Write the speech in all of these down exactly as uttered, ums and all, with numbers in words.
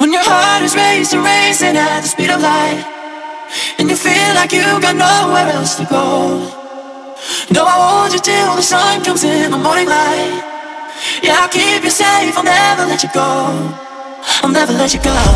When your heart is racing, racing at the speed of light, and you feel like you got nowhere else to go. No, I hold you till the sun comes in the morning light. Yeah, I'll keep you safe, I'll never let you go. I'll never let you go.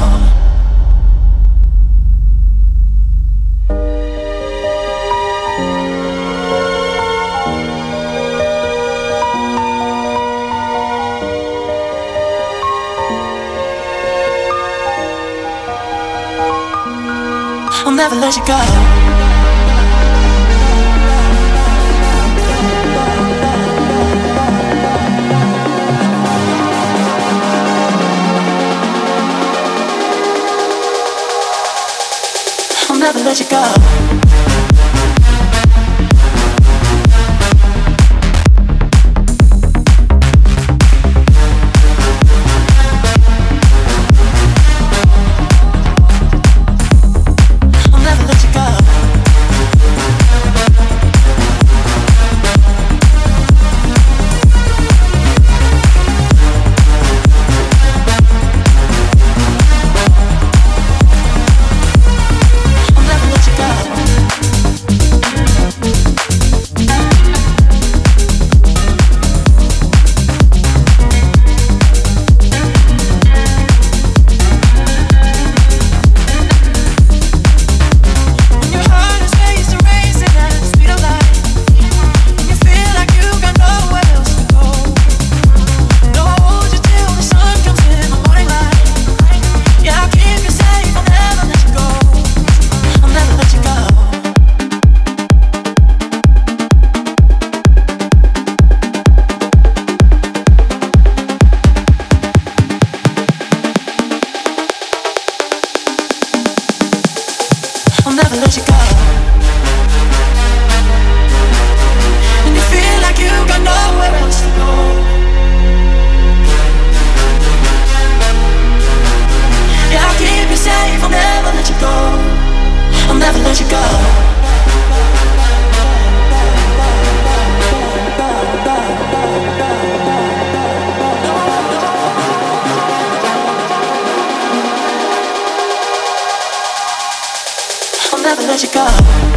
I'll never let you go. I'll never let you go. I'll never let you go. And you feel like you got nowhere else to go. Yeah, I'll keep you safe, I'll never let you go. I'll never let you go. I'll never let you go.